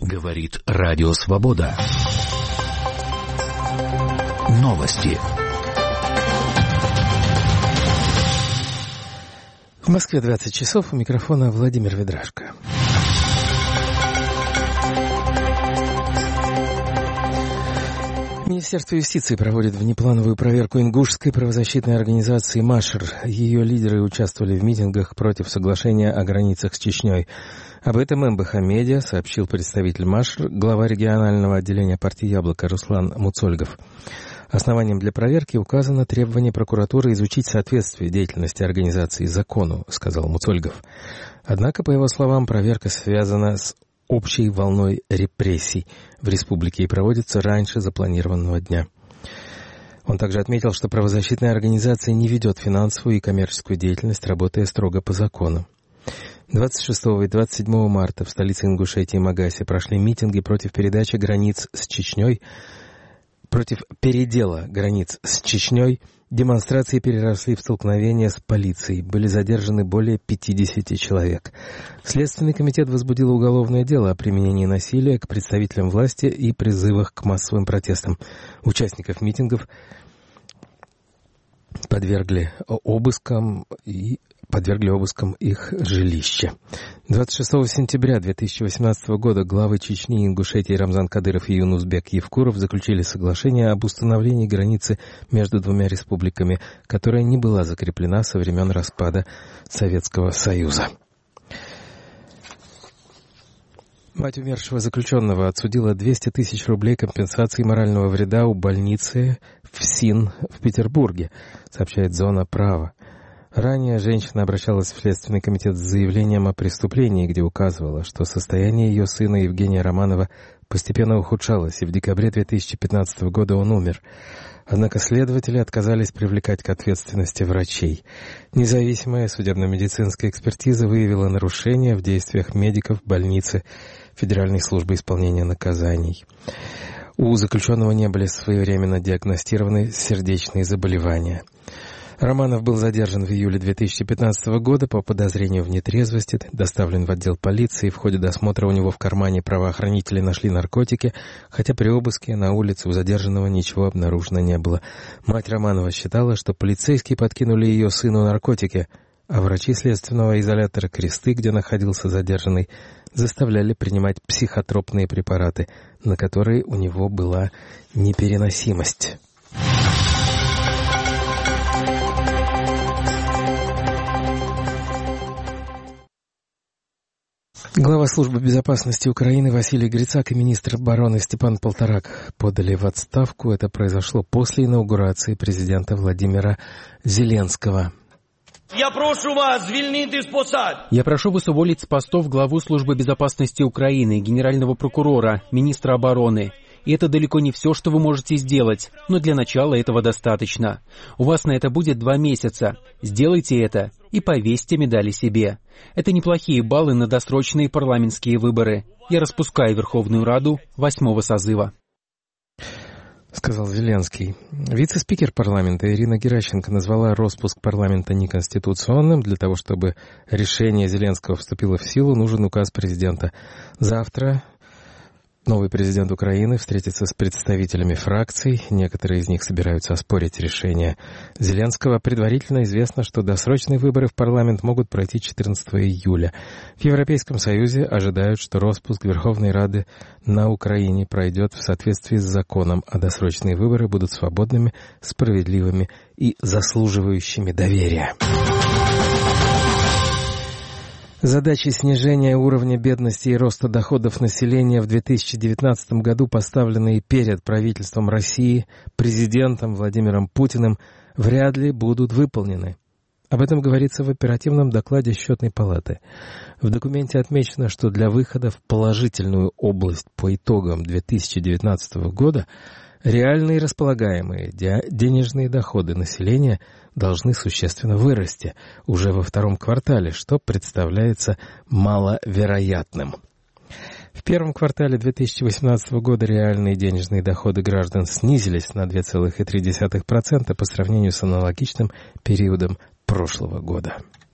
Говорит Радио Свобода. Новости. В Москве 20 часов. У микрофона Владимир Ведрашко. Министерство юстиции проводит внеплановую проверку ингушской правозащитной организации «Машр». Ее лидеры участвовали в митингах против соглашения о границах с Чечней. Об этом МБХ Медиа сообщил представитель «Машр», глава регионального отделения партии «Яблоко» Руслан Муцольгов. Основанием для проверки указано требование прокуратуры изучить соответствие деятельности организации закону, сказал Муцольгов. Однако, по его словам, проверка связана с общей волной репрессий в республике и проводится раньше запланированного дня. Он также отметил, что правозащитная организация не ведет финансовую и коммерческую деятельность, работая строго по закону. 26 и 27 марта в столице Ингушетии Магасе прошли митинги против передачи границ с Чечней, против передела границ с Чечней. Демонстрации переросли в столкновения с полицией. Были задержаны более 50 человек. Следственный комитет возбудил уголовное дело о применении насилия к представителям власти и призывах к массовым протестам. Участников митингов подвергли обыскам их жилища. 26 сентября 2018 года главы Чечни и Ингушетии Рамзан Кадыров и Юнусбек Евкуров заключили соглашение об установлении границы между двумя республиками, которая не была закреплена со времен распада Советского Союза. Мать умершего заключенного отсудила 200 тысяч рублей компенсации морального вреда у больницы ФСИН в Петербурге, сообщает «Зона права». Ранее женщина обращалась в Следственный комитет с заявлением о преступлении, где указывала, что состояние ее сына Евгения Романова постепенно ухудшалось, и в декабре 2015 года он умер. Однако следователи отказались привлекать к ответственности врачей. Независимая судебно-медицинская экспертиза выявила нарушения в действиях медиков больницы Федеральной службы исполнения наказаний. У заключенного не были своевременно диагностированы сердечные заболевания. Романов был задержан в июле 2015 года по подозрению в нетрезвости, доставлен в отдел полиции. В ходе досмотра у него в кармане правоохранители нашли наркотики, хотя при обыске на улице у задержанного ничего обнаружено не было. Мать Романова считала, что полицейские подкинули ее сыну наркотики, а врачи следственного изолятора «Кресты», где находился задержанный, заставляли принимать психотропные препараты, на которые у него была непереносимость. Глава службы безопасности Украины Василий Грицак и министр обороны Степан Полторак подали в отставку. Это произошло после инаугурации президента Владимира Зеленского. Я прошу вас звільнити з посад. Я прошу вас уволить с постов главу службы безопасности Украины, генерального прокурора, министра обороны. И это далеко не все, что вы можете сделать, но для начала этого достаточно. У вас на это будет 2 месяца. Сделайте это и повесьте медали себе. Это неплохие баллы на досрочные парламентские выборы. Я распускаю Верховную Раду 8-го созыва. Сказал Зеленский. Вице-спикер парламента Ирина Геращенко назвала распуск парламента неконституционным. Для того, чтобы решение Зеленского вступило в силу, нужен указ президента. Завтра новый президент Украины встретится с представителями фракций. Некоторые из них собираются оспорить решение Зеленского. Предварительно известно, что досрочные выборы в парламент могут пройти 14 июля. В Европейском Союзе ожидают, что распуск Верховной Рады на Украине пройдет в соответствии с законом, а досрочные выборы будут свободными, справедливыми и заслуживающими доверия. Задачи снижения уровня бедности и роста доходов населения в 2019 году, поставленные перед правительством России, президентом Владимиром Путиным, вряд ли будут выполнены. Об этом говорится в оперативном докладе Счетной палаты. В документе отмечено, что для выхода в положительную область по итогам 2019 года реальные располагаемые денежные доходы населения должны существенно вырасти уже во 2 квартале, что представляется маловероятным. В 1 квартале 2018 года реальные денежные доходы граждан снизились на 2,3% по сравнению с аналогичным периодом прошлого года.